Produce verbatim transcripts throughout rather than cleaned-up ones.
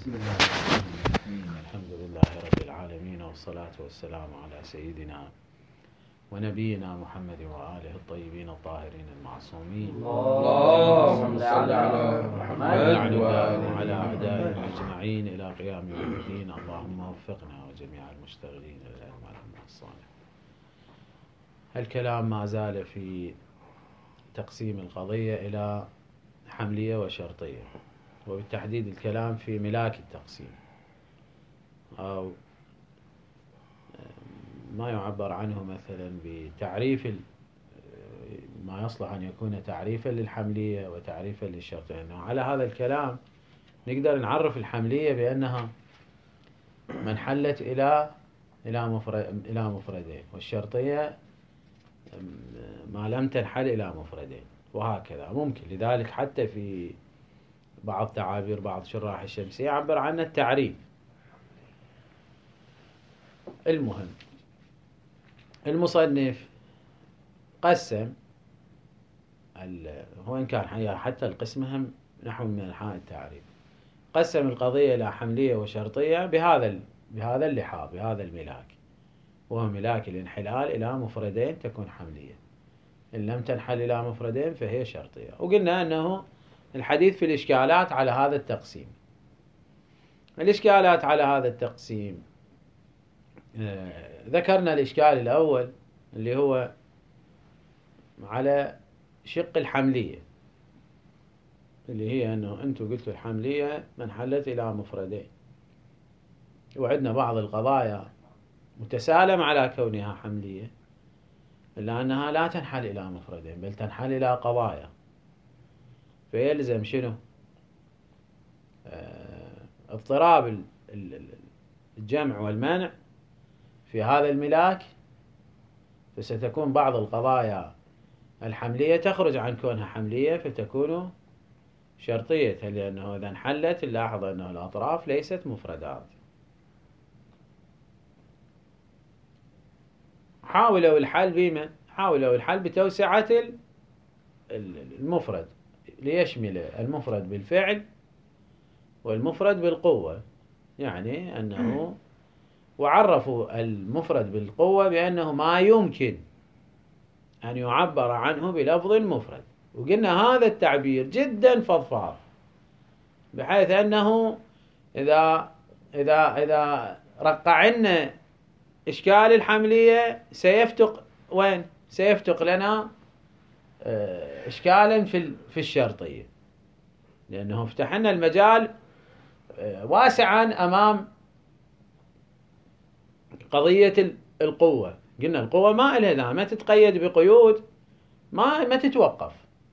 بسم الله الرحمن الرحيم. الحمد لله رب العالمين، والصلاة والسلام على سيدنا ونبينا محمد وآله الطيبين الطاهرين المعصومين. اللهم صل على محمد وعلى أعدائهم أجمعين إلى قيام يوم الدين. اللهم وفقنا وجميع المشتغلين للعلم والعمل الصالح. الكلام ما زال في تقسيم القضية إلى حملية وشرطية، وبالتحديد الكلام في ملاك التقسيم، أو ما يعبر عنه مثلا بتعريف ما يصلح أن يكون تعريفا للحملية وتعريفا للشرطية. يعني على هذا الكلام نقدر نعرف الحملية بأنها ما انحلت إلى إلى مفرد إلى مفردين، والشرطية ما لم تنحل إلى مفردين، وهكذا ممكن. لذلك حتى في بعض تعابير بعض شراح الشمسية يعبر عنه التعريف. المهم، المصنف قسم، هو إن كان حتى القسم هم نحو من أنحاء التعريف، قسم القضية إلى حملية وشرطية بهذا بهذا اللحاظ، بهذا الملاك، وهو ملاك الانحلال إلى مفردين تكون حملية، إن لم تنحل إلى مفردين فهي شرطية. وقلنا أنه الحديث في الإشكالات على هذا التقسيم. الإشكالات على هذا التقسيم، ذكرنا الإشكال الأول اللي هو على شق الحملية، اللي هي أنه أنتم قلتوا الحملية من حلت إلى مفردين، وعندنا بعض القضايا متسالم على كونها حملية، إلا أنها لا تنحل إلى مفردين بل تنحل إلى قضايا، فيلزم شنو؟ اضطراب الجمع والمنع في هذا الملاك، فستكون بعض القضايا الحملية تخرج عن كونها حملية فتكون شرطية، لأنه إذا انحلت نلاحظ أنه الأطراف ليست مفردات. حاولوا الحل بما حاولوا الحل بتوسعة المفرد ليشمل المفرد بالفعل والمفرد بالقوة، يعني أنه وعرفوا المفرد بالقوة بأنه ما يمكن أن يعبر عنه بلفظ المفرد، وقلنا هذا التعبير جدا فضفاض، بحيث أنه إذا إذا إذا رقعنا إشكال الحملية سيفتق وين؟ سيفتق لنا إشكالا في في الشرطية، لأنه فتح لنا المجال واسعا أمام قضية القوة. قلنا القوة ما إلها ما تتقيد بقيود، ما ما تتوقف.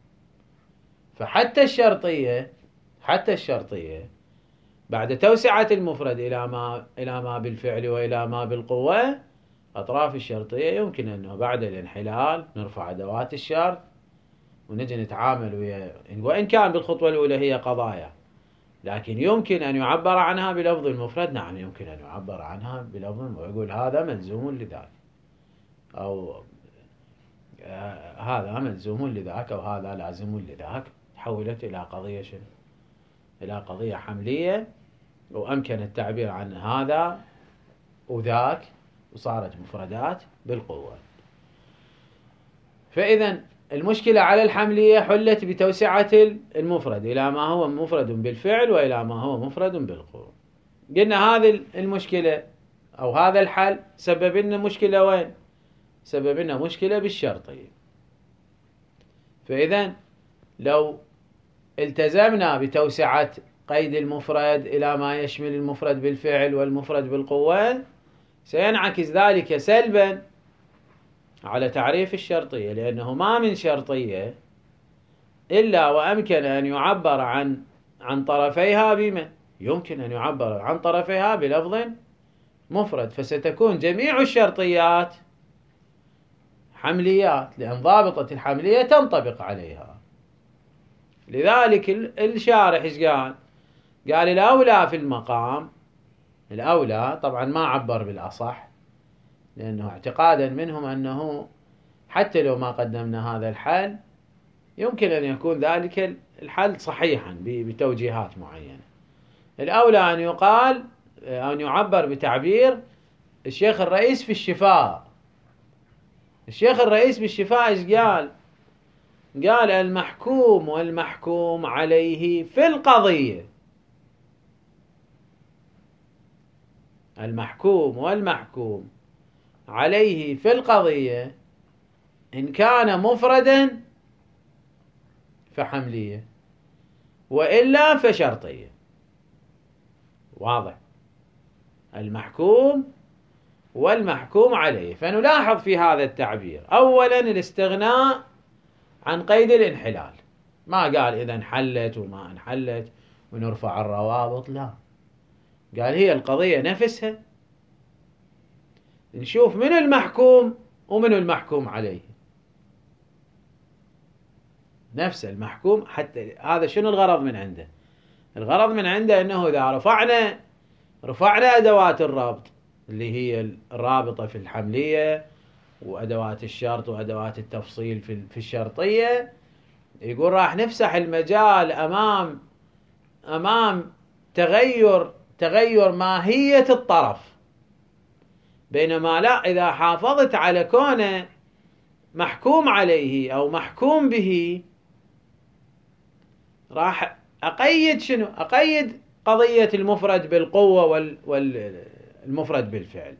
فحتى الشرطية حتى الشرطية بعد توسعة المفرد إلى ما إلى ما بالفعل وإلى ما بالقوة، أطراف الشرطية يمكن أنه بعد الانحلال نرفع أدوات الشرط ونجي نتعامل ويا، وإن كان بالخطوة الأولى هي قضايا، لكن يمكن أن يعبر عنها بلفظ المفرد. نعم يمكن أن يعبر عنها بلفظ المفرد، ويقول هذا ملزوم لذاك، أو آه هذا ملزوم لذاك، أو هذا لازم لذاك. تحولت إلى قضية شنو؟ إلى قضية حملية، وأمكن التعبير عن هذا وذاك، وصارت مفردات بالقوة. فإذا المشكلة على الحملية حلت بتوسعة المفرد إلى ما هو مفرد بالفعل وإلى ما هو مفرد بالقوة. قلنا هذه المشكلة أو هذا الحل سبب لنا مشكلة وين؟ سبب لنا مشكلة بالشرطية. فإذا لو التزمنا بتوسعة قيد المفرد إلى ما يشمل المفرد بالفعل والمفرد بالقوة، سينعكس ذلك سلبا على تعريف الشرطية، لأنه ما من شرطية إلا وأمكن أن يعبر عن عن طرفيها بما يمكن أن يعبر عن طرفيها بلفظ مفرد، فستكون جميع الشرطيات حمليات، لأن ضابطة الحملية تنطبق عليها. لذلك الشارح إيش قال؟ قال الأولى في المقام، الأولى طبعا ما عبر بالأصح، لأنه اعتقادا منهم أنه حتى لو ما قدمنا هذا الحل يمكن أن يكون ذلك الحل صحيحا بتوجيهات معينة، الأولى أن يقال أن يعبر بتعبير الشيخ الرئيس في الشفاء. الشيخ الرئيس بالشفاء إيش قال؟ قال المحكوم والمحكوم عليه في القضية، المحكوم والمحكوم عليه في القضية إن كان مفردا فحملية وإلا فشرطية. واضح؟ المحكوم والمحكوم عليه. فنلاحظ في هذا التعبير أولا الاستغناء عن قيد الانحلال، ما قال إذا انحلت وما انحلت ونرفع الروابط، لا، قال هي القضية نفسها نشوف من المحكوم ومن المحكوم عليه، نفس المحكوم. حتى هذا شنو الغرض من عنده؟ الغرض من عنده أنه إذا رفعنا رفعنا أدوات الربط اللي هي الرابطة في الحملية وأدوات الشرط وأدوات التفصيل في الشرطية، يقول راح نفسح المجال أمام أمام تغير تغير ماهية الطرف. بينما لا، إذا حافظت على كونه محكوم عليه أو محكوم به راح أقيد شنو؟ أقيد قضية المفرد بالقوة والمفرد بالفعل،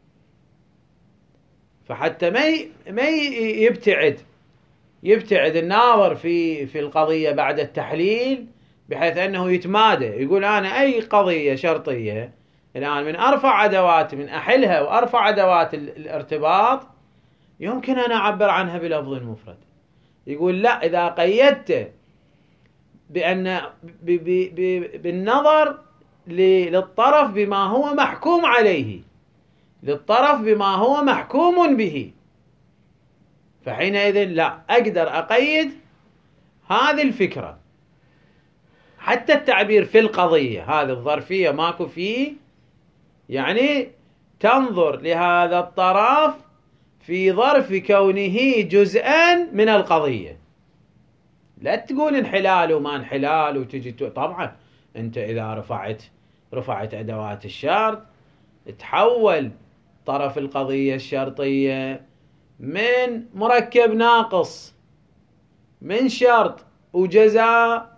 فحتى ما ما يبتعد يبتعد الناظر في في القضية بعد التحليل بحيث أنه يتمادى يقول أنا أي قضية شرطية الآن من أرفع أدوات من أحلها وأرفع أدوات الارتباط يمكن أن أعبر عنها بلفظ المفرد. يقول لا، إذا قيدت بأن بالنظر للطرف بما هو محكوم عليه، للطرف بما هو محكوم به، فحينئذ لا أقدر أقيد هذه الفكرة. حتى التعبير في القضية هذه الظرفية ماكو فيه، يعني تنظر لهذا الطرف في ظرف كونه جزءا من القضية، لا تقول انحلال وما انحلال وتجي. طبعا انت اذا رفعت رفعت ادوات الشرط تحول طرف القضية الشرطية من مركب ناقص من شرط وجزاء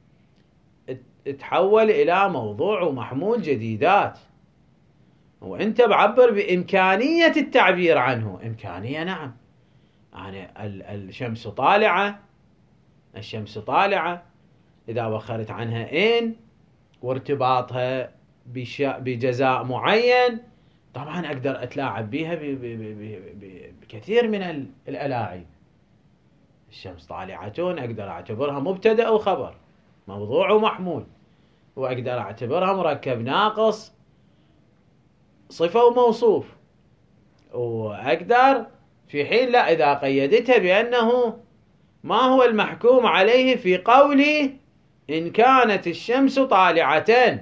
تحول الى موضوع ومحمول جديدات، وانت بعبر بامكانية التعبير عنه. امكانية نعم، يعني الشمس طالعة، الشمس طالعة إذا وخرت عنها إن وارتباطها بجزاء معين طبعا أقدر أتلاعب بها بكثير من الألاعب. الشمس طالعة أقدر أعتبرها مبتدأ وخبر، موضوع ومحمول، وأقدر أعتبرها مركب ناقص صفة وموصوف، وأقدر في حين لا إذا قيدتها بأنه ما هو المحكوم عليه في قولي إن كانت الشمس طالعة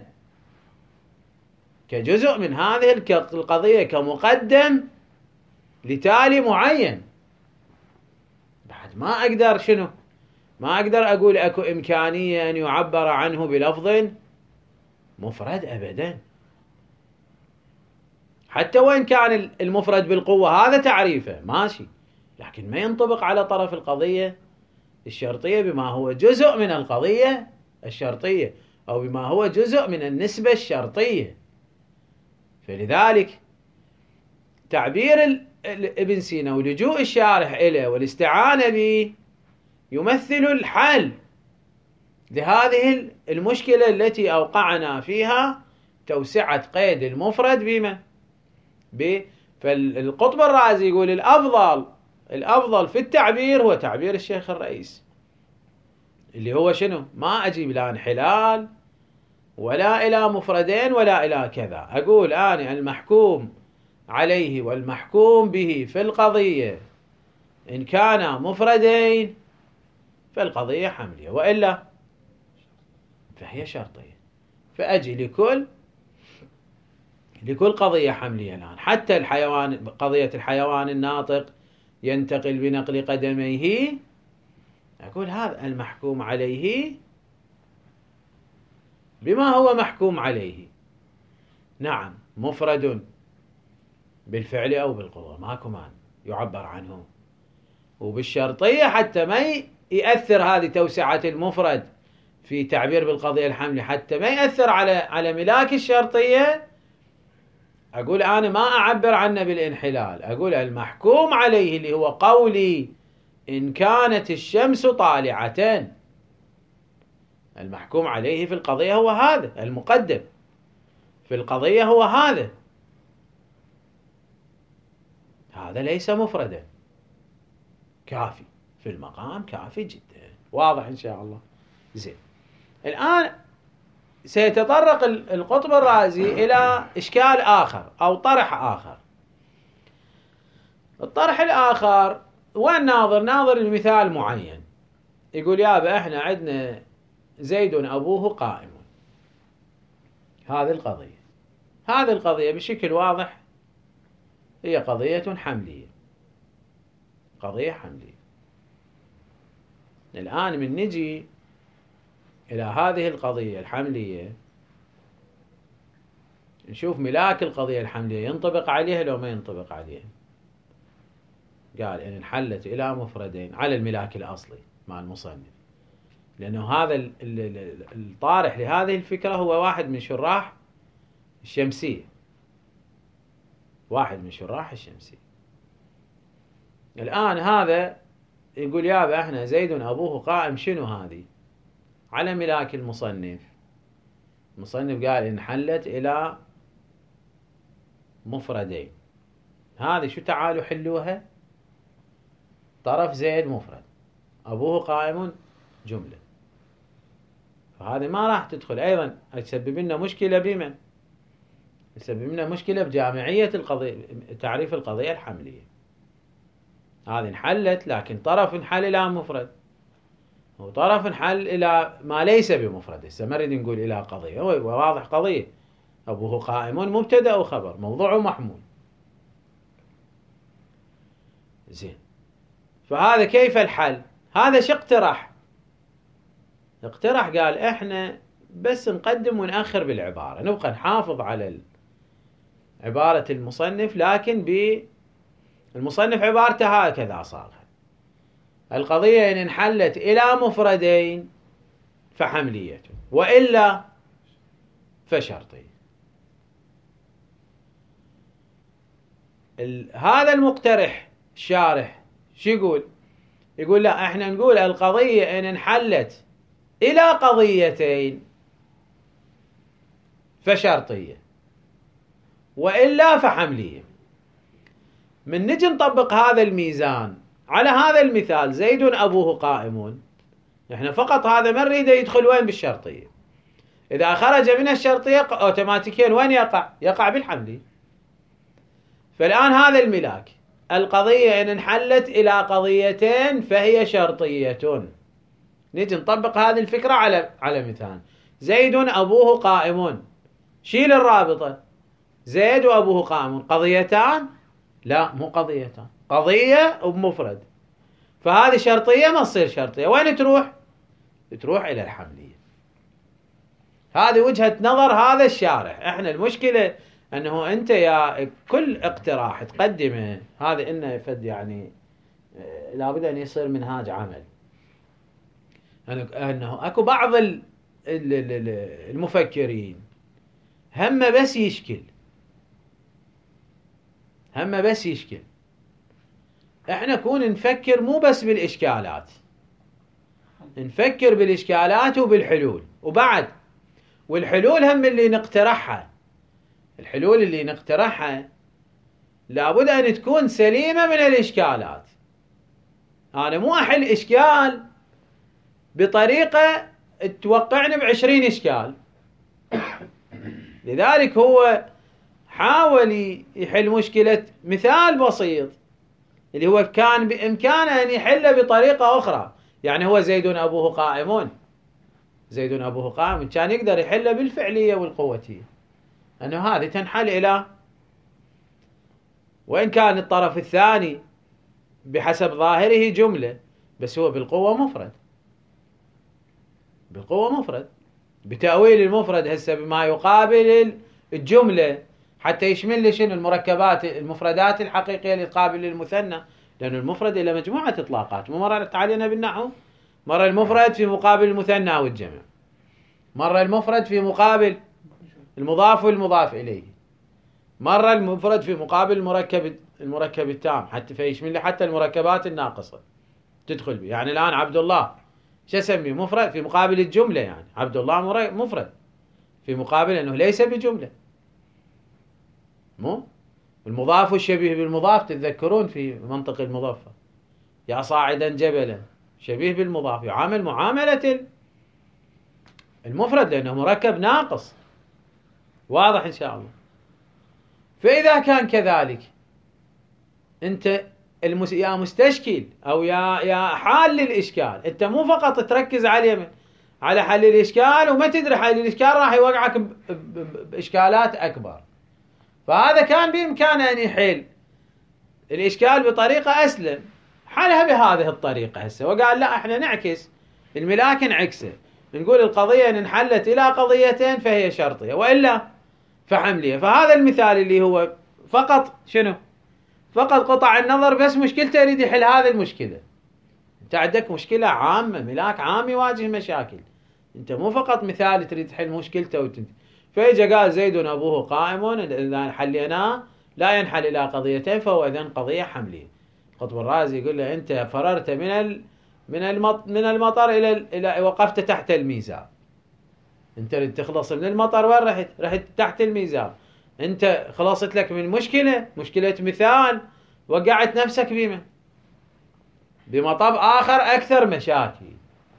كجزء من هذه القضية كمقدم لتالي معين، بعد ما أقدر شنو؟ ما أقدر أقول أكو إمكانية أن يعبر عنه بلفظ مفرد أبدا. حتى وإن كان المفرد بالقوة هذا تعريفه ماشي، لكن ما ينطبق على طرف القضية الشرطية بما هو جزء من القضية الشرطية أو بما هو جزء من النسبة الشرطية. فلذلك تعبير ابن سينا ولجوء الشارح إليه والاستعانة به يمثل الحل لهذه المشكلة التي أوقعنا فيها، توسعة قيد المفرد بما ب فالقطب الرازي يقول الأفضل الأفضل في التعبير هو تعبير الشيخ الرئيس، اللي هو شنو؟ ما أجيب لا انحلال ولا إلى مفردين ولا إلى كذا، أقول أنا المحكوم عليه والمحكوم به في القضية إن كان مفردين فالقضية حملية وإلا فهي شرطية. فأجي لكل لكل قضية حملية الآن، حتى الحيوان، قضية الحيوان الناطق ينتقل بنقل قدميه، أقول هذا المحكوم عليه بما هو محكوم عليه. نعم مفرد بالفعل أو بالقوة، ماكو مانع يعبر عنه. وبالشرطية حتى ما يأثر هذه توسعة المفرد في تعبير بالقضية الحملية، حتى ما يأثر على على ملاك الشرطية، أقول أنا ما أعبر عنه بالانحلال، أقول المحكوم عليه اللي هو قولي إن كانت الشمس طالعة. المحكوم عليه في القضية هو هذا، المقدم في القضية هو هذا، هذا ليس مفردا، كافي في المقام، كافي جدا. واضح إن شاء الله. زين، الآن سيتطرق القطب الرازي إلى إشكال آخر أو طرح آخر. الطرح الآخر وين ناظر؟ ناظر المثال معين، يقول يابا احنا عندنا زيد أبوه قائم. هذه القضية هذه القضية بشكل واضح هي قضية حملية، قضية حملية. الآن من نجي إلى هذه القضية الحملية نشوف ملاك القضية الحملية ينطبق عليها لو ما ينطبق عليها. قال إن انحلت إلى مفردين على الملاك الأصلي مع المصنف، لأنه هذا الطارح لهذه الفكرة هو واحد من شراح الشمسية، واحد من شراح الشمسية. الآن هذا يقول يابا احنا زيد أبوه قائم، شنو هذه؟ على ملاك المصنف. المصنف قال انحلت إلى مفردين، هذه شو تعالوا حلوها؟ طرف زيد مفرد، أبوه قائم جملة، فهذه ما راح تدخل. أيضا تسبب لنا مشكلة بمن؟ تسبب لنا مشكلة بجامعية القضية، تعريف القضية الحملية. هذه انحلت لكن طرف انحل إلى مفرد، وطرف انحل إلى ما ليس بمفرد. هسه ما نريد نقول إلى قضية، هو واضح قضية أبوه قائم مبتدأ وخبر، موضوع ومحمول. زين، فهذا كيف الحل؟ هذا شو اقترح؟ اقترح قال احنا بس نقدم ونأخر بالعبارة، نبقى نحافظ على عبارة المصنف، لكن بالمصنف عبارته هكذا صارها القضية إن انحلت إلى مفردين فحملية، وإلا فشرطية. هذا المقترح الشارح شو يقول؟ يقول لا احنا نقول القضية إن انحلت إلى قضيتين فشرطية، وإلا فحملية. من نجي نطبق هذا الميزان على هذا المثال زيد أبوه قائمون، احنا فقط هذا ما نريده يدخل وين؟ بالشرطية. إذا خرج من الشرطية أوتوماتيكيا وين يقع؟ يقع بالحملية. فالآن هذا الملاك القضية إن انحلت إلى قضيتين فهي شرطية. نجي نطبق هذه الفكرة على على مثال زيد أبوه قائمون، شيل الرابطة، زيد وأبوه قائمون قضيتان؟ لا مو قضيتان، قضية ومفرد، فهذه شرطية ما تصير شرطية. وين تروح؟ تروح إلى الحملية. هذه وجهة نظر هذا الشارح. احنا المشكلة أنه أنت يا كل اقتراح تقدمه هذا إنه يفد يعني لابد أن يصير منهاج عمل. أنه أكو بعض المفكرين هم بس يشكل، هم بس يشكل. احنا كون نفكر مو بس بالإشكالات، نفكر بالإشكالات وبالحلول، وبعد والحلول هم اللي نقترحها، الحلول اللي نقترحها لابد أن تكون سليمة من الإشكالات. أنا مو أحل إشكال بطريقة توقعني بعشرين إشكال. لذلك هو حاول يحل مشكلة مثال بسيط اللي هو كان بإمكانه أن يحله بطريقة أخرى. يعني هو زيد أبوه قائمون، زيد أبوه قائم كان يقدر يحله بالفعلية والقوتية، أنه هذه تنحل إلى، وإن كان الطرف الثاني بحسب ظاهره جملة بس هو بالقوة مفرد، بالقوة مفرد. بتأويل المفرد هسه بما يقابل الجملة، حتى يشمل لي شنو المركبات المفردات الحقيقية اللي تقابل للمثنى، لأن المفرد له مجموعة إطلاقات. مو مرت علينا بالنحو مرة المفرد في مقابل المثنى والجمع، مرة المفرد في مقابل المضاف والمضاف إليه، مرة المفرد في مقابل المركب المركب التام، حتى فيشمل لي حتى المركبات الناقصة تدخل به. يعني الآن عبد الله شو اسميه؟ مفرد في مقابل الجملة، يعني عبد الله مفرد في مقابل أنه ليس بجملة. مو المضاف والشبيه بالمضاف تتذكرون في منطق المضافة، يا صاعدا جبلا شبيه بالمضاف يعامل معاملة المفرد لأنه مركب ناقص. واضح إن شاء الله. فإذا كان كذلك أنت المس... يا مستشكل أو يا يا حال للإشكال، أنت مو فقط تركز على اليمن على حل الإشكال وما تدري حل الإشكال راح يوقعك ب... ب... بإشكالات أكبر. فهذا كان بإمكانه أن يحل الإشكال بطريقة أسلم، حلها بهذه الطريقة هسه، وقال لا احنا نعكس الملاك نعكسه، نقول القضية إن انحلت إلى قضيتين فهي شرطية وإلا فحملية. فهذا المثال اللي هو فقط شنو؟ فقط قطع النظر، بس مشكلته يريد يحل هذه المشكلة. انت عندك مشكلة عامة، ملاك عام يواجه مشاكل، انت مو فقط مثال تريد تحل مشكلته وتنت. فإجا قال زيد أبوه قائم، إذا حليناه لا ينحل إلى قضيتين فهو إذن قضية حملية. القطب الرازي يقول له أنت فررت من ال من المط من المطر إلى إلى وقفت تحت الميزان. أنت تريد تخلص من المطر وين رحت؟ رحت تحت الميزان. أنت خلصت لك من مشكلة، مشكلة مثال، وقعت نفسك بما بمطب آخر أكثر مشاكل.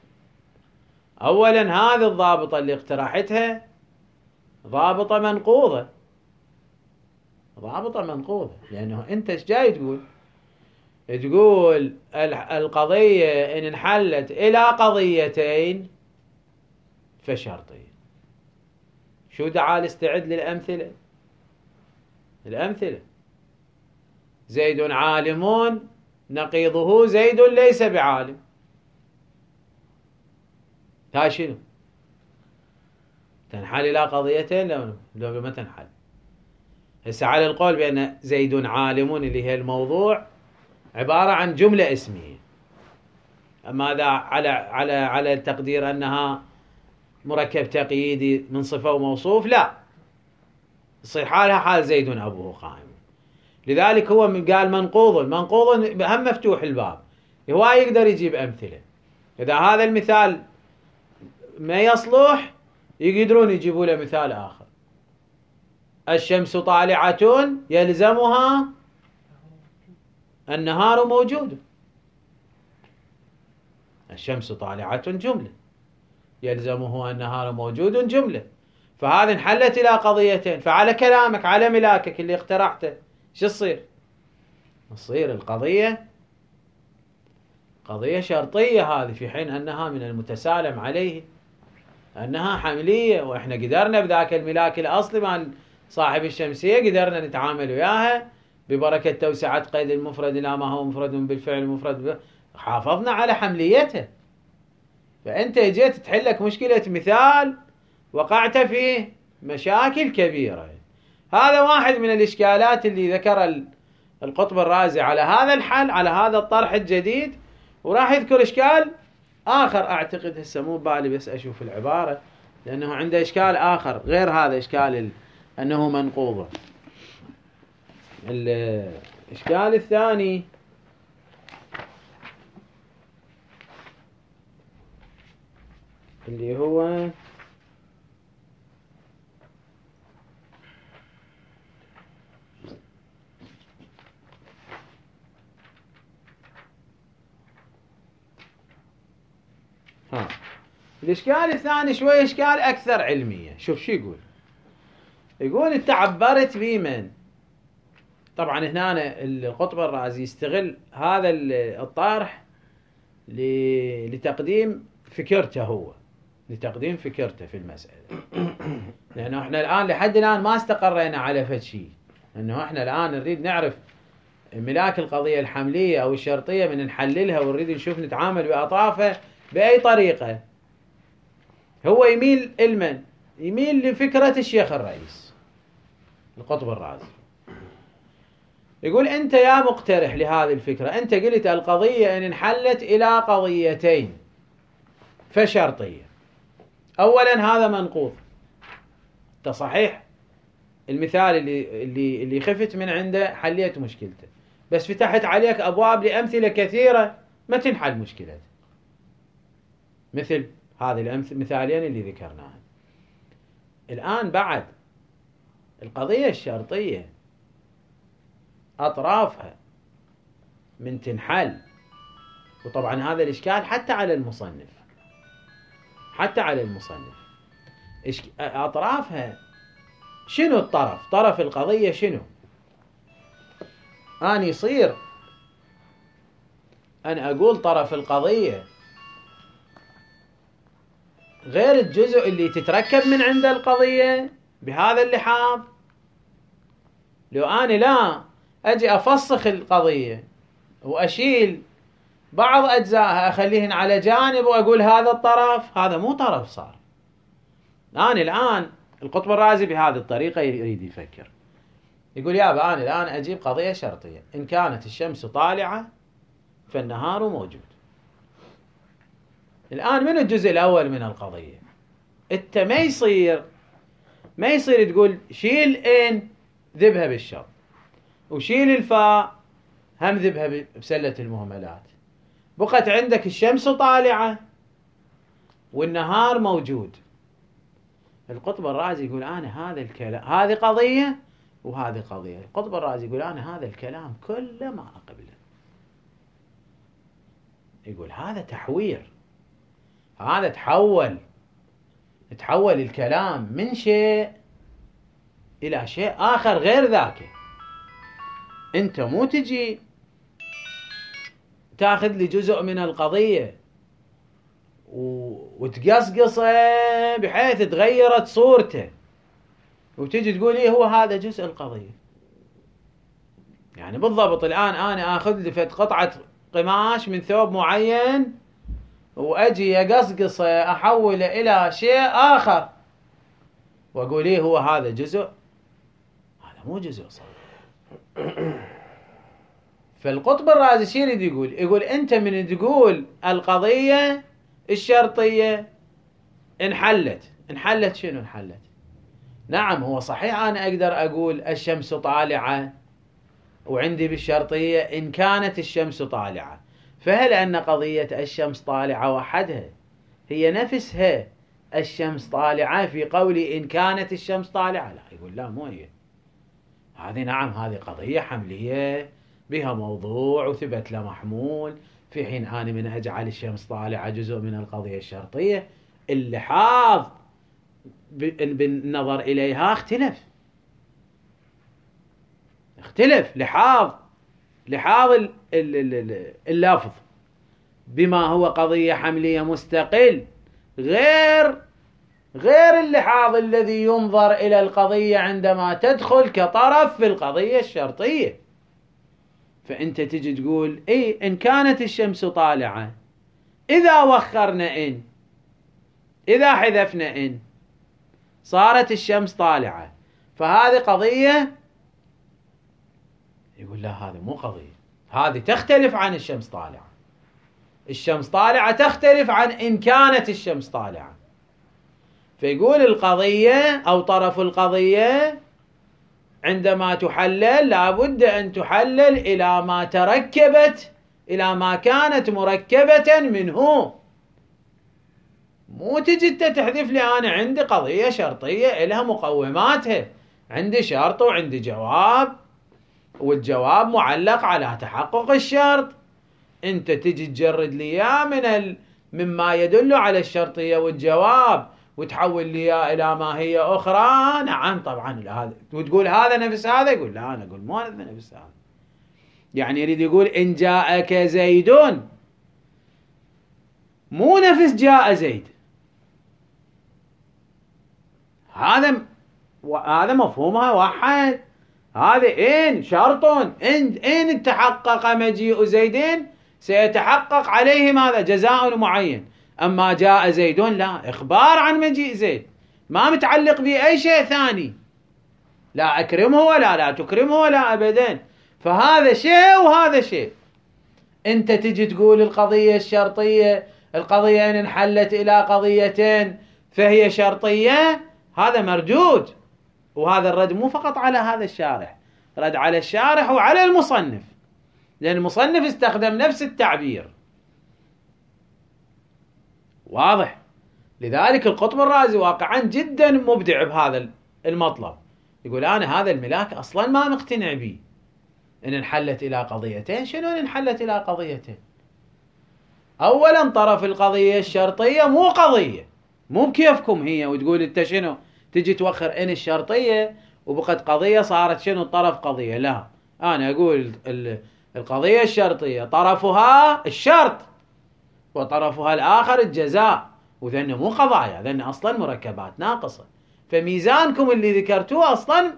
أولا هذه الضابطة اللي اقترحتها ضابطة منقوضة، ضابطة منقوضة، لأنه أنت ايش جاي تقول؟ تقول القضية إن انحلت إلى قضيتين فشرطية. شو تعال استعد للأمثلة؟ الأمثلة زيد عالم نقيضه زيد ليس بعالم. هاي شنو؟ تنحل إلى قضيتين لو لو ما تنحل. هسه على القول بأن زيد عالم اللي هي الموضوع عبارة عن جملة اسمية، أما إذا على على على التقدير أنها مركب تقييدي من صفة وموصوف لا، يصير حالها حال زيد أبوه قائم. لذلك هو قال منقوض، منقوض هم مفتوح الباب، هو يقدر يجيب أمثلة. إذا هذا المثال ما يصلح يقدرون يجيبوا له مثال آخر. الشمس طالعة يلزمها النهار موجود. الشمس طالعة جملة، يلزمه النهار موجود جملة. فهذه انحلت إلى قضيتين، فعلى كلامك على ملاكك اللي اقترحته شو تصير؟ تصير القضية قضية شرطية هذه، في حين أنها من المتسالم عليه أنها حملية، وإحنا قدرنا بذاك الملاك الأصلي مع صاحب الشمسية قدرنا نتعامل وياها ببركة توسعة قيد المفرد إلى ما هو مفرد بالفعل مفرد، حافظنا على حمليته. فأنت جيت تحلك مشكلة مثال وقعت فيه مشاكل كبيرة. هذا واحد من الإشكالات اللي ذكر القطب الرازي على هذا الحل، على هذا الطرح الجديد. وراح يذكر إشكال آخر أعتقد هسه مو بالي بس أشوف العبارة، لأنه عنده إشكال آخر غير هذا إشكال أنه منقوضة. الإشكال الثاني اللي هو ها الإشكال الثاني شوي إشكال أكثر علمية. شوف شو يقول، يقول أنت عبرت بمن. طبعا هنا القطب الرازي يستغل هذا الطرح لتقديم فكرته هو، لتقديم فكرته في المسألة. لأنه احنا الآن لحد الآن ما استقرينا على فد شيء، لأنه احنا الآن نريد نعرف ملاك القضية الحملية أو الشرطية من نحللها ونريد نشوف نتعامل بأطرافها بأي طريقة. هو يميل المن يميل لفكرة الشيخ الرئيس القطب الرازي. يقول أنت يا مقترح لهذه الفكرة، أنت قلت القضية إن انحلت إلى قضيتين فشرطية. أولا هذا منقوض، ده صحيح المثال اللي اللي اللي خفت من عنده حليت مشكلته، بس فتحت عليك أبواب لأمثلة كثيرة ما تنحل مشكلته، مثل هذه المثالين اللي ذكرناها. الآن بعد القضية الشرطية أطرافها من تنحل، وطبعا هذا الإشكال حتى على المصنف حتى على المصنف أطرافها شنو الطرف؟ طرف القضية شنو؟ أنا يصير أن أقول طرف القضية غير الجزء اللي تتركب من عند القضية بهذا اللحاظ. لو أنا لا أجي أفسخ القضية وأشيل بعض أجزائها أخليهن على جانب وأقول هذا الطرف، هذا مو طرف صار. أنا الآن القطب الرازي بهذه الطريقة يريد يفكر، يقول يابا أنا الآن أجيب قضية شرطية، إن كانت الشمس طالعة فالنهار موجود. الآن من الجزء الأول من القضية أنت ما يصير ما يصير تقول شيل إن ذبها بالشرط وشيل الفاء هم ذبها بسلة المهملات، بقت عندك الشمس طالعة والنهار موجود. القطب الرازي يقول أنا هذا الكلام هذه قضية وهذه قضية. القطب الرازي يقول أنا هذا الكلام كله ما أقبله. يقول هذا تحوير، هذا تحول تحول الكلام من شيء إلى شيء آخر غير ذاك. أنت مو تجي تاخذ لي جزء من القضية وتقصقصه بحيث تغيرت صورته وتجي تقول إيه هو هذا جزء القضية. يعني بالضبط الآن أنا آخذ لي فت قطعة قماش من ثوب معين وأجي أقصقصه أحوله إلى شيء آخر وأقول إيه هو هذا جزء، هذا مو جزء صح. فالقطب الرازي شو يريد يقول؟ يقول أنت من تقول القضية الشرطية انحلت، انحلت شنو انحلت؟ نعم هو صحيح أنا أقدر أقول الشمس طالعة وعندي بالشرطية إن كانت الشمس طالعة، فهل أن قضية الشمس طالعة وحدها هي نفسها الشمس طالعة في قولي إن كانت الشمس طالعة؟ لا، يقول لا مو هي هذه. نعم هذه قضية حملية بها موضوع وثبت له محمول، في حين أنا من أجعل الشمس طالعة جزء من القضية الشرطية اللحاظ بالنظر إليها اختلف اختلف لحاظ لحاظ اللفظ بما هو قضية حملية مستقل غير غير اللحاظ الذي ينظر إلى القضية عندما تدخل كطرف في القضية الشرطية. فأنت تجي تقول إيه إن كانت الشمس طالعة، إذا وخرنا إن إذا حذفنا إن صارت الشمس طالعة، فهذه قضية. يقول لا هذه مو قضية، هذه تختلف عن الشمس طالعة. الشمس طالعة تختلف عن إن كانت الشمس طالعة. فيقول القضية أو طرف القضية عندما تحلل لابد أن تحلل إلى ما تركبت إلى ما كانت مركبة منه. مو تجي تحذف لي أنا عندي قضية شرطية لها مقوماتها، عندي شرط وعندي جواب والجواب معلق على تحقق الشرط. أنت تجي تجرد لي من ال... مما يدل على الشرطية والجواب وتحول لي إلى ما هي أخرى. نعم طبعا هذا وتقول هذا نفس هذا. يقول لا أنا أقول مو هذا نفس هذا. يعني يريد يقول إن جاءك زيد مو نفس جاء زيد. هذا هذا مفهومها واحد. هذا إن شرط إن إن تحقق مجيء زيدين سيتحقق عليه ماذا؟ جزاء معين. أما جاء زيد لا، إخبار عن مجيء زيد، ما متعلق به أي شيء ثاني، لا أكرمه ولا لا تكرمه ولا أبدا. فهذا شيء وهذا شيء. أنت تجي تقول القضية الشرطية، القضية إن انحلت إلى قضيتين فهي شرطية، هذا مردود. وهذا الرد مو فقط على هذا الشارح، رد على الشارح وعلى المصنف، لأن المصنف استخدم نفس التعبير. واضح؟ لذلك القطب الرازي واقعا جدا مبدع بهذا المطلب. يقول أنا هذا الملاك أصلا ما مقتنع به، إن انحلت إلى قضيتين. شنو إن انحلت إلى قضيتين؟ أولا طرف القضية الشرطية مو قضية، مو بكيفكم هي وتقول أنت شنو تجي توخر إن الشرطية وبقت قضية صارت شنو الطرف قضية. لا، أنا أقول القضية الشرطية طرفها الشرط وطرفها الآخر الجزاء، وذن مو قضايا، ذن أصلا مركبات ناقصة. فميزانكم اللي ذكرتوه أصلا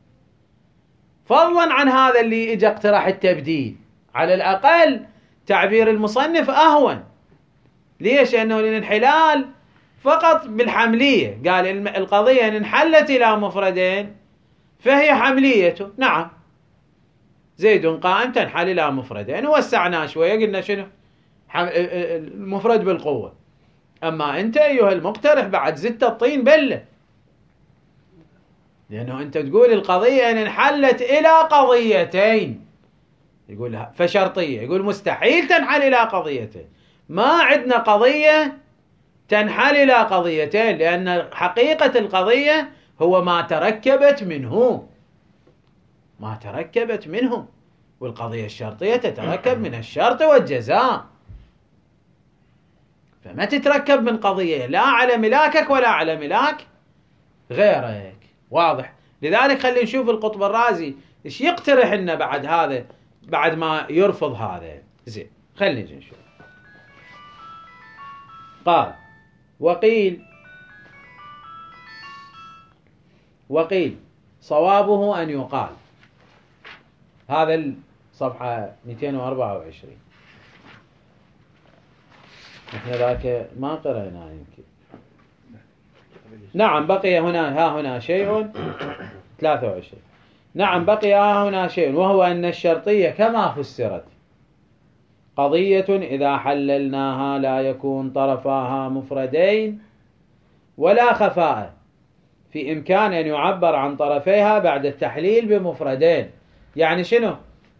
فضلا عن هذا اللي إجا اقترح التبديل، على الأقل تعبير المصنف أهون. ليش؟ لأنه الانحلال فقط بالحملية، قال القضية إن انحلت إلى مفردين فهي حمليته. نعم، زيد قائم تنحل إلى مفردين، ووسعناه شوية قلنا شنو المفرد بالقوة. أما أنت أيها المقترح بعد زدت الطين بلة، لأنه أنت تقول القضية إن انحلت إلى قضيتين، يقول فشرطية، يقول مستحيل تنحل إلى قضيتين. ما عندنا قضية تنحل إلى قضيتين، لأن حقيقة القضية هو ما تركبت منه، ما تركبت منه، والقضية الشرطية تتركب من الشرط والجزاء، فما تتركب من قضية لا على ملاكك ولا على ملاك غيرك. واضح؟ لذلك خلينا نشوف القطب الرازي ايش يقترح لنا بعد هذا، بعد ما يرفض هذا. زين، خلينا نجي نشوف. قال وقيل وقيل صوابه أن يقال، هذا الصفحة مئتين وأربعة وعشرين، نحن ذاك ما قرأنا يمكن. نعم بقي هنا ها هنا شيء ثلاثة وعشرين. نعم بقي ها هنا شيء، وهو أن الشرطية كما فسرت قضية إذا حللناها لا يكون طرفاها مفردين ولا خفاء، في إمكان أن يعبر عن طرفيها بعد التحليل بمفردين. يعني شنو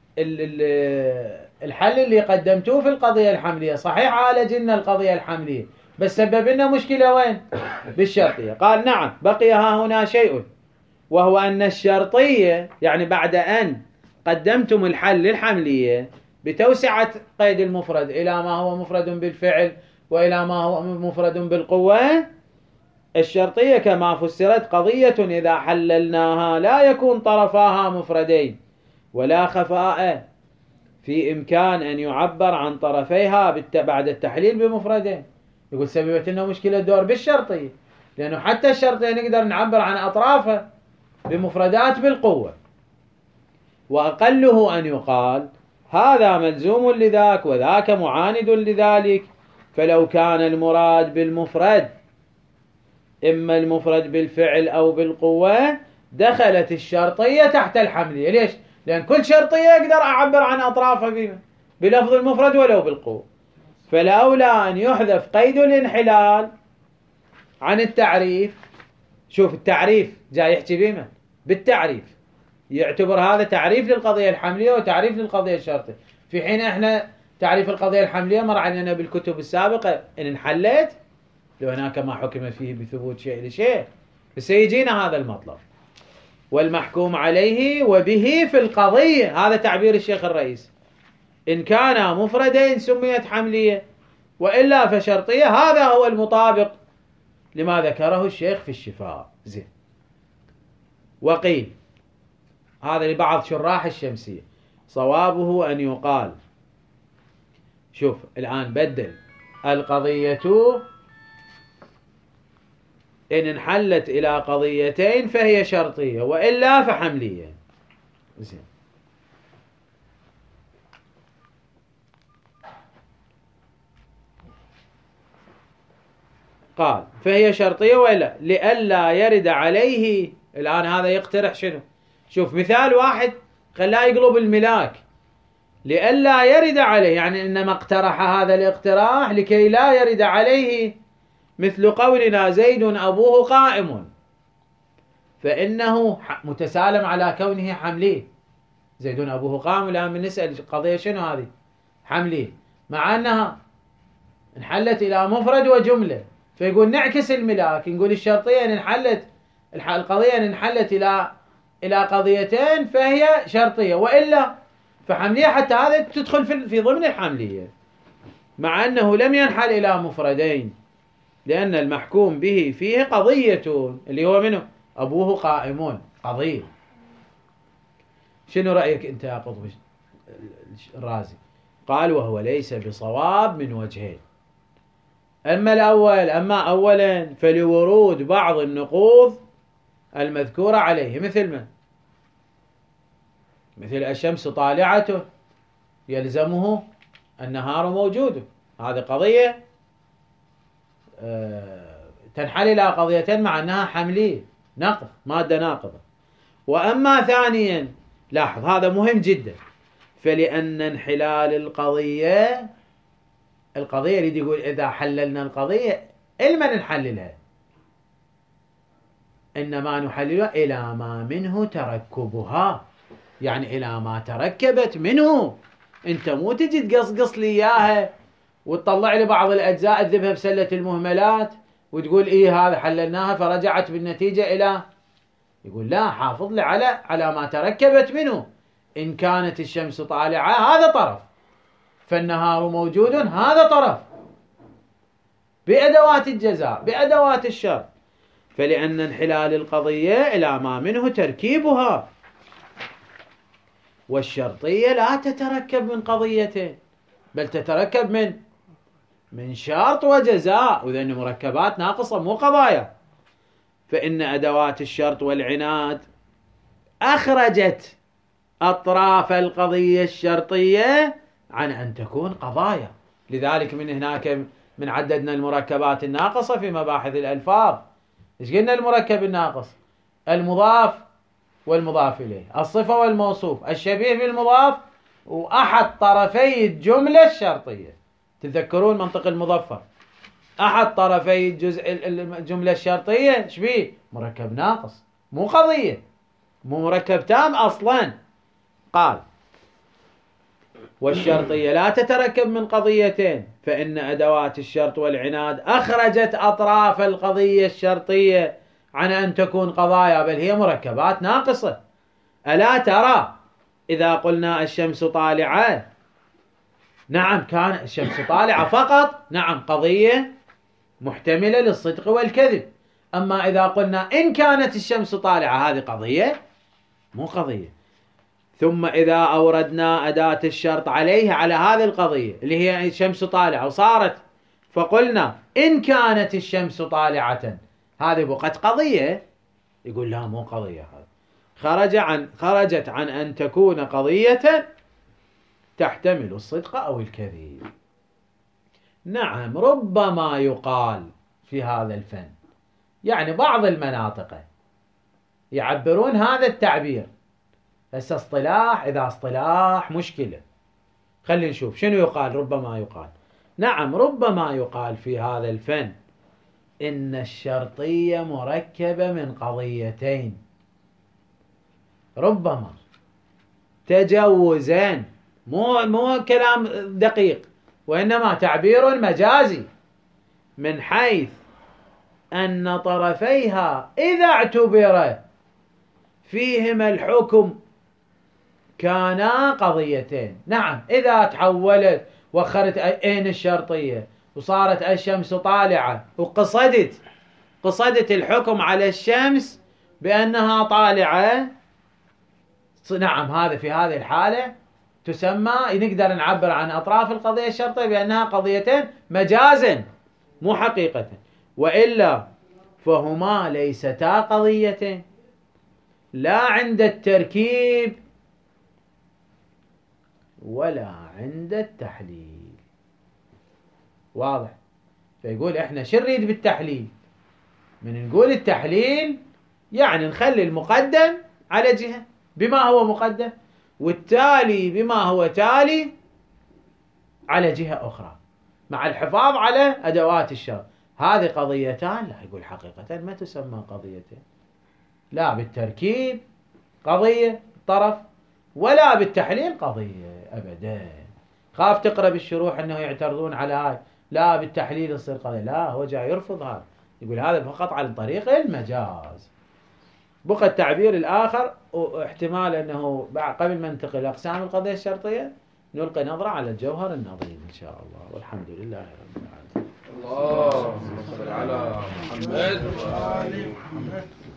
الحل اللي قدمتوه في القضية الحملية؟ صحيح عالج لنا القضية الحملية، بس سبب لنا مشكلة وين؟ بالشرطية. قال نعم بقي ها هنا شيء، وهو أن الشرطية يعني بعد أن قدمتم الحل للحملية بتوسعة قيد المفرد إلى ما هو مفرد بالفعل وإلى ما هو مفرد بالقوة، الشرطية كما فسرت قضية إذا حللناها لا يكون طرفاها مفردين ولا خفاء، في إمكان أن يعبر عن طرفيها بعد التحليل بمفردين. يقول سببت لنا مشكلة دور بالشرطية، لأنه حتى الشرطية نقدر نعبر عن أطرافها بمفردات بالقوة. وأقله أن يقال هذا ملزوم لذاك وذاك معاند لذلك، فلو كان المراد بالمفرد إما المفرد بالفعل أو بالقوة دخلت الشرطية تحت الحملية. ليش؟ لأن كل شرطية أقدر أعبر عن أطرافها بلفظ المفرد ولو بالقوة. فلأولى أن يحذف قيد الانحلال عن التعريف. شوف التعريف جاي يحكي بما بالتعريف، يعتبر هذا تعريف للقضية الحملية وتعريف للقضية الشرطية، في حين احنا تعريف القضية الحملية مر علينا بالكتب السابقة إن انحلت لو هناك ما حكم فيه بثبوت شيء لشيء، فسيجينا هذا المطلب. والمحكوم عليه وبه في القضية، هذا تعبير الشيخ الرئيس، إن كان مفردين سميت حملية وإلا فشرطية. هذا هو المطابق لما ذكره الشيخ في الشفاء. زين. وقيل هذا لبعض شراح الشمسية صوابه أن يقال، شوف الآن بدل القضية إن انحلت إلى قضيتين فهي شرطية وإلا فحملية. زين. قال فهي شرطية ولا لئلا يرد عليه. الآن هذا يقترح شنو؟ شوف مثال واحد خلاه يقلب الملاك، لئلا يرد عليه، يعني إنما اقترح هذا الاقتراح لكي لا يرد عليه، مثل قولنا زيد أبوه قائم، فإنه متسالم على كونه حملي. زيد أبوه قائم، الآن بنسأل القضية شنو هذه؟ حملي، مع أنها انحلت إلى مفرد وجملة، فيقول نعكس الملاك، نقول الشرطية إن انحلت القضية إن انحلت إلى إلى قضيتين فهي شرطية، وإلا فحملية حتى هذا تدخل في في ضمن الحملية، مع أنه لم ينحل إلى مفردين، لأن المحكوم به فيه قضية اللي هو منه أبوه قائمون، قضية. شنو رأيك أنت يا قطب الرازي؟ قال وهو ليس بصواب من وجهين. أما الأول أما أولا فلورود بعض النقوض المذكورة عليه، مثل من؟ مثل الشمس طالعته يلزمه النهار موجود، هذه قضية تنحل إلى قضيتين مع أنها حملية، ناقض، مادة ناقضة. وأما ثانيا، لاحظ هذا مهم جدا، فلأن انحلال القضية القضية يريد يقول إذا حللنا القضية إلما نحللها، إنما نحللها إلى ما منه تركبها، يعني إلى ما تركبت منه. أنت مو تجي تقصقص لي إياها وتطلع لي بعض الأجزاء تذبها بسلة المهملات وتقول إيه هذا حللناها فرجعت بالنتيجة إلى، يقول لا، حافظ لي على على ما تركبت منه. إن كانت الشمس طالعة هذا طرف، فالنهار موجود هذا طرف، بأدوات الجزاء بأدوات الشر، فلأن انحلال القضية إلى ما منه تركيبها، والشرطية لا تتركب من قضيتين بل تتركب من من شرط وجزاء، وذن مركبات ناقصة مو قضايا. فإن أدوات الشرط والعناد أخرجت أطراف القضية الشرطية عن أن تكون قضايا. لذلك من هناك من عددنا المركبات الناقصة في مباحث الألفاظ. إيش قلنا المركب الناقص؟ المضاف والمضاف إليه، الصفة والموصوف، الشبيه بالمضاف، وأحد طرفي الجملة الشرطية. تذكرون منطق المظفر، أحد طرفي الجزء الجملة الشرطية شبيه؟ مركب ناقص، مو قضية، مو مركب تام أصلا. قال والشرطية لا تتركب من قضيتين، فإن أدوات الشرط والعناد أخرجت أطراف القضية الشرطية عن أن تكون قضايا، بل هي مركبات ناقصة. ألا ترى إذا قلنا الشمس طالعة، نعم كان الشمس طالعة فقط، نعم قضية محتملة للصدق والكذب. أما إذا قلنا إن كانت الشمس طالعة، هذه قضية مو قضية. ثم إذا أوردنا أداة الشرط عليه على هذه القضية اللي هي الشمس طالعة وصارت، فقلنا إن كانت الشمس طالعة، هذه بقت قضية. يقول لا مو قضية، هذا خرج عن خرجت عن أن تكون قضية تحتمل الصدق أو الكذب. نعم ربما يقال في هذا الفن، يعني بعض المناطق يعبرون هذا التعبير، بس اصطلاح، إذا اصطلاح مشكلة. خلينا نشوف شنو يقال. ربما يقال، نعم ربما يقال في هذا الفن إن الشرطية مركبة من قضيتين، ربما تجوزان، مو مو كلام دقيق، وإنما تعبير مجازي، من حيث أن طرفيها إذا اعتبر فيهما الحكم كانا قضيتين. نعم إذا تحولت وخرت أين الشرطية وصارت الشمس طالعة وقصدت قصدت الحكم على الشمس بأنها طالعة، نعم هذا في هذه الحالة تسمى، نقدر نعبر عن أطراف القضية الشرطية بأنها قضيتين مجازا مو حقيقة. وإلا فهما ليستا قضيتين، لا عند التركيب ولا عند التحليل. واضح؟ فيقول احنا شو نريد بالتحليل؟ من نقول التحليل يعني نخلي المقدم على جهة بما هو مقدم، والتالي بما هو تالي على جهة أخرى، مع الحفاظ على أدوات الشرط. هذه قضيتان، لا يقول حقيقة ما تسمى قضيتين، لا بالتركيب قضية طرف ولا بالتحليل قضية أبدا. خاف تقرأ بالشروح أنه يعترضون على هاي، لا بالتحليل يصير قضية، لا هو جاي يرفض هذا، يقول هذا فقط على طريق المجاز. بقى التعبير الآخر واحتمال أنه قبل ما ننتقل لأقسام القضية الشرطية نلقي نظرة على الجوهر النظيم إن شاء الله، والحمد لله رب العالمين. اللهم صل على محمد وآل محمد.